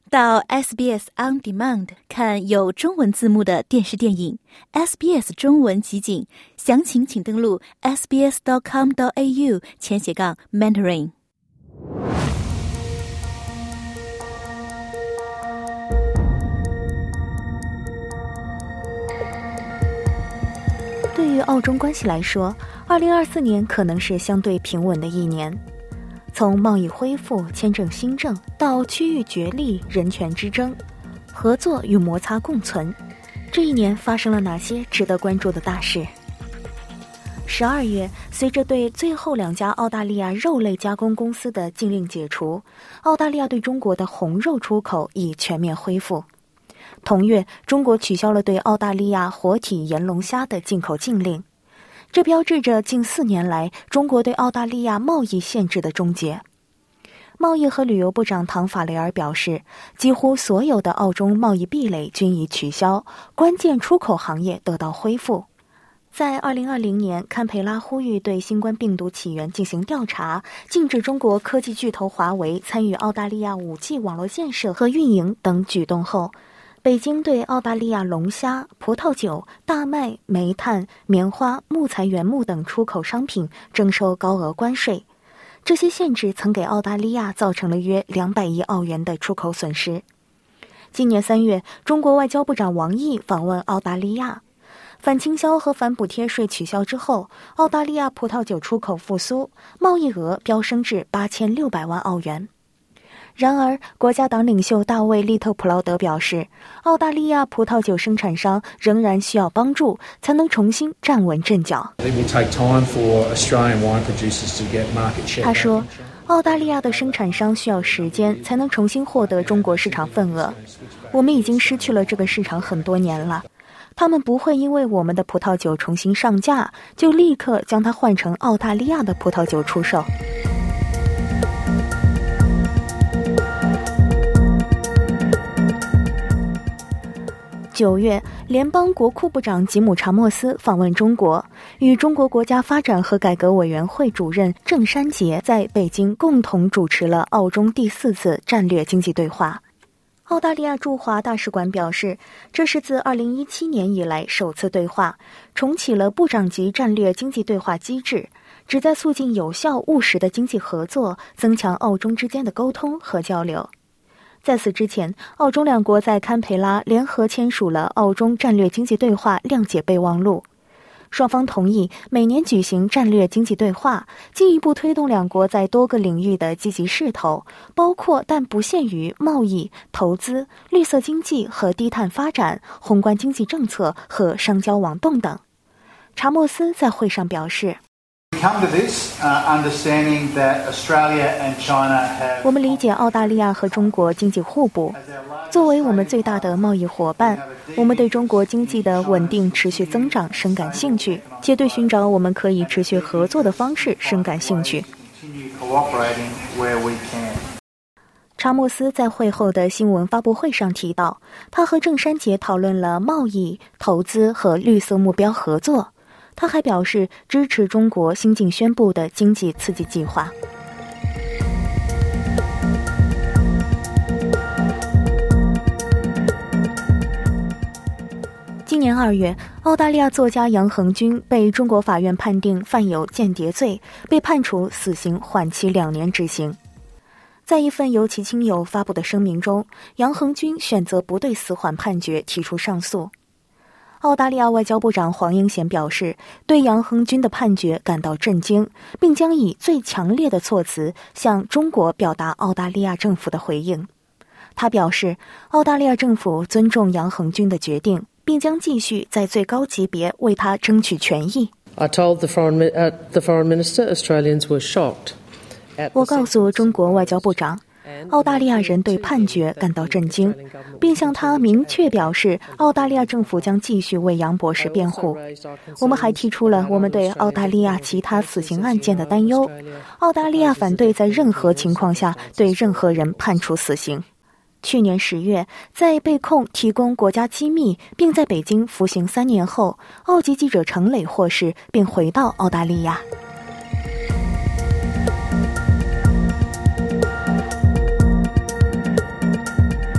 到 SBS On Demand 看有中文字幕的电视电影 SBS 中文集锦，详情请登录 sbs.com.au/Mandarin。 对于澳中关系来说，2024年可能是相对平稳的一年。从贸易恢复、签证新政到区域角力、人权之争、合作与摩擦共存，这一年发生了哪些值得关注的大事？12月，随着对最后2家澳大利亚肉类加工公司的禁令解除，澳大利亚对中国的红肉出口已全面恢复。同月，中国取消了对澳大利亚活体盐龙虾的进口禁令，这标志着近4年来中国对澳大利亚贸易限制的终结。贸易和旅游部长唐法雷尔表示，几乎所有的澳中贸易壁垒均已取消，关键出口行业得到恢复。在2020年，堪培拉呼吁对新冠病毒起源进行调查，禁止中国科技巨头华为参与澳大利亚 5G 网络建设和运营等举动后，北京对澳大利亚龙虾、葡萄酒、大麦、煤炭、棉花、木材原木等出口商品征收高额关税。这些限制曾给澳大利亚造成了约200亿澳元的出口损失。今年3月，中国外交部长王毅访问澳大利亚，反倾销和反补贴税取消之后，澳大利亚葡萄酒出口复苏，贸易额飙升至8600万澳元。然而，国家党领袖大卫·利特普劳德表示，澳大利亚葡萄酒生产商仍然需要帮助，才能重新站稳阵脚。他说，澳大利亚的生产商需要时间才能重新获得中国市场份额。我们已经失去了这个市场很多年了。他们不会因为我们的葡萄酒重新上架，就立刻将它换成澳大利亚的葡萄酒出售。9月，联邦国库部长吉姆·查莫斯访问中国，与中国国家发展和改革委员会主任郑山杰在北京共同主持了澳中第4次战略经济对话。澳大利亚驻华大使馆表示，这是自2017年以来首次对话，重启了部长级战略经济对话机制，旨在促进有效务实的经济合作，增强澳中之间的沟通和交流。在此之前，澳中两国在堪培拉联合签署了澳中战略经济对话谅解备忘录，双方同意每年举行战略经济对话，进一步推动两国在多个领域的积极势头，包括但不限于贸易、投资、绿色经济和低碳发展、宏观经济政策和商交网动等。查莫斯在会上表示，我们理解澳大利亚和中国经济互补，作为我们最大的贸易伙伴，我们对中国经济的稳定持续增长深感兴趣，且对寻找我们可以持续合作的方式深感兴趣。查莫斯在会后的新闻发布会上提到，他和郑山杰讨论了贸易、投资和绿色目标合作。他还表示支持中国新近宣布的经济刺激计划。今年2月，澳大利亚作家杨恒军被中国法院判定犯有间谍罪，被判处死刑，缓期2年执行。在一份由其亲友发布的声明中，杨恒军选择不对死缓判决提出上诉。澳大利亚外交部长黄英贤表示，对杨恒军的判决感到震惊，并将以最强烈的措辞向中国表达澳大利亚政府的回应。他表示，澳大利亚政府尊重杨恒军的决定，并将继续在最高级别为他争取权益。我告诉中国外交部长，澳大利亚人对判决感到震惊，并向他明确表示，澳大利亚政府将继续为杨博士辩护。我们还提出了我们对澳大利亚其他死刑案件的担忧。澳大利亚反对在任何情况下对任何人判处死刑。去年10月，在被控提供国家机密并在北京服刑3年后，澳籍记者程磊获释并回到澳大利亚。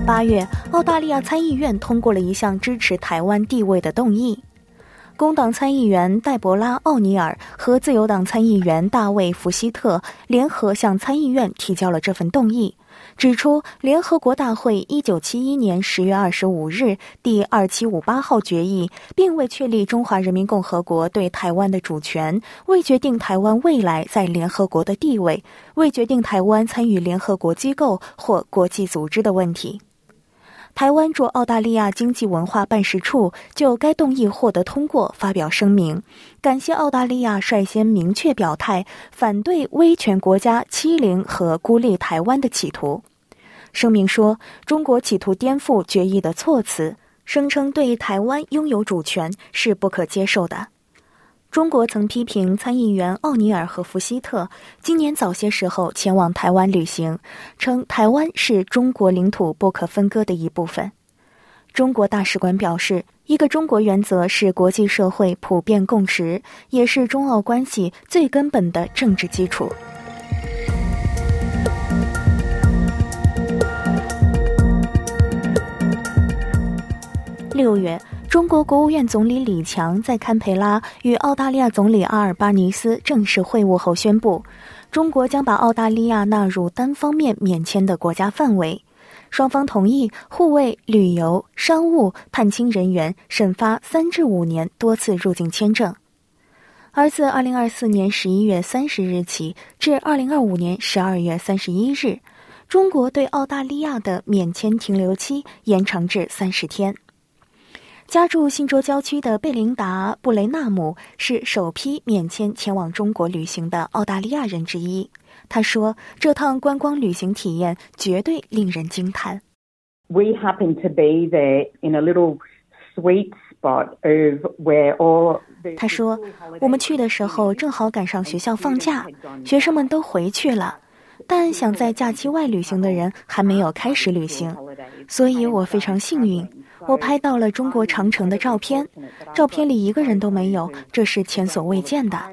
8月，澳大利亚参议院通过了一项支持台湾地位的动议。工党参议员黛博拉·奥尼尔和自由党参议员大卫·福希特联合向参议院提交了这份动议，指出联合国大会1971年10月25日第2758号决议并未确立中华人民共和国对台湾的主权，未决定台湾未来在联合国的地位，未决定台湾参与联合国机构或国际组织的问题。台湾驻澳大利亚经济文化办事处就该动议获得通过发表声明，感谢澳大利亚率先明确表态反对威权国家欺凌和孤立台湾的企图。声明说，中国企图颠覆决议的措辞，声称对台湾拥有主权是不可接受的。中国曾批评参议员奥尼尔和福希特今年早些时候前往台湾旅行，称台湾是中国领土不可分割的一部分。中国大使馆表示，一个中国原则是国际社会普遍共识，也是中澳关系最根本的政治基础。6月，中国国务院总理李强在堪培拉与澳大利亚总理阿尔巴尼斯正式会晤后宣布，中国将把澳大利亚纳入单方面免签的国家范围。双方同意互为旅游、商务、探亲人员审发3至5年多次入境签证。而自2024年11月30日起至2025年12月31日，中国对澳大利亚的免签停留期延长至30天。家住新州郊区的贝琳达·布雷纳姆是首批免签前往中国旅行的澳大利亚人之一。他说，这趟观光旅行体验绝对令人惊叹。 We happen to be there in a little sweet spot of where all the... 他说，我们去的时候正好赶上学校放假，学生们都回去了，但想在假期外旅行的人还没有开始旅行，所以我非常幸运。我拍到了中国长城的照片，照片里一个人都没有，这是前所未见的。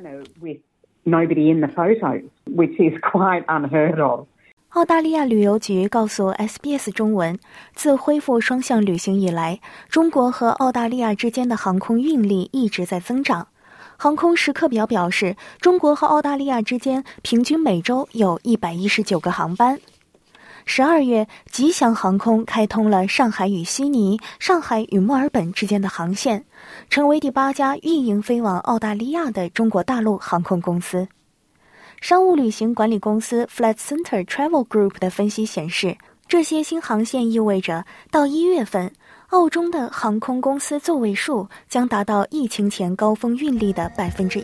澳大利亚旅游局告诉 SBS 中文，自恢复双向旅行以来，中国和澳大利亚之间的航空运力一直在增长。航空时刻表表示，中国和澳大利亚之间平均每周有119个航班。12月，吉祥航空开通了上海与悉尼、上海与墨尔本之间的航线，成为第8家运营飞往澳大利亚的中国大陆航空公司。商务旅行管理公司 Flight Centre Travel Group 的分析显示，这些新航线意味着到1月份，澳中的航空公司座位数将达到疫情前高峰运力的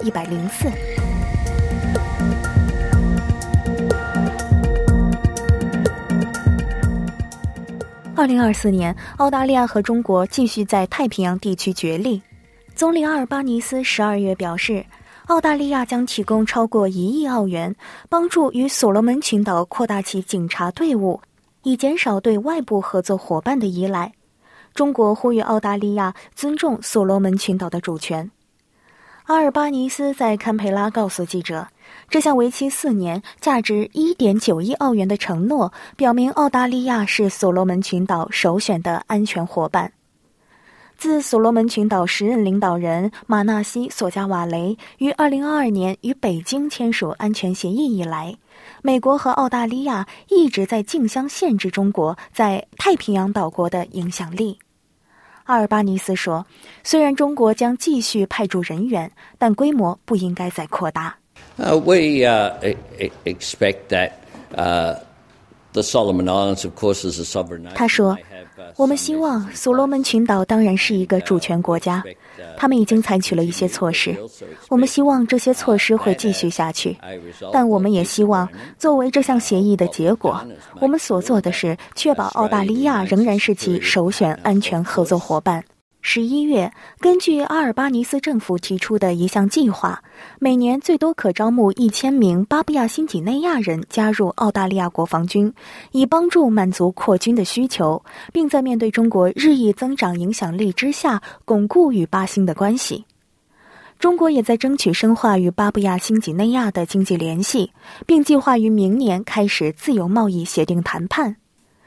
104%。2024年，澳大利亚和中国继续在太平洋地区角力。总理阿尔巴尼斯12月表示，澳大利亚将提供超过1亿澳元，帮助与所罗门群岛扩大其警察队伍，以减少对外部合作伙伴的依赖。中国呼吁澳大利亚尊重所罗门群岛的主权。阿尔巴尼斯在堪培拉告诉记者，这项为期4年、价值1.9亿澳元的承诺，表明澳大利亚是所罗门群岛首选的安全伙伴。自所罗门群岛时任领导人马纳西·索加瓦雷于2022年与北京签署安全协议以来，美国和澳大利亚一直在竞相限制中国在太平洋岛国的影响力。阿尔巴尼斯说，虽然中国将继续派驻人员，但规模不应该再扩大。 We expect that the Solomon Islands, of course, is a sovereign nation. 他说，我们希望所罗门群岛当然是一个主权国家，他们已经采取了一些措施，我们希望这些措施会继续下去，但我们也希望作为这项协议的结果，我们所做的是确保澳大利亚仍然是其首选安全合作伙伴。11月，根据阿尔巴尼斯政府提出的一项计划，每年最多可招募1000名巴布亚新几内亚人加入澳大利亚国防军，以帮助满足扩军的需求，并在面对中国日益增长影响力之下，巩固与巴新的关系。中国也在争取深化与巴布亚新几内亚的经济联系，并计划于明年开始自由贸易协定谈判。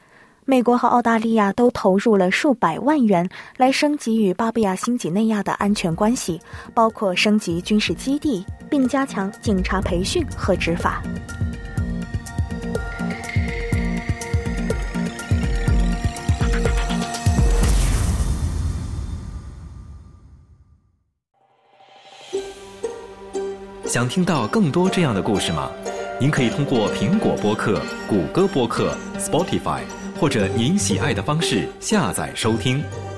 美国和澳大利亚都投入了数百万元来升级与巴布亚新几内亚的安全关系，包括升级军事基地，并加强警察培训和执法。 想听到更多这样的故事吗？您可以通过苹果播客、谷歌播客、Spotify 或者您喜爱的方式下载收听。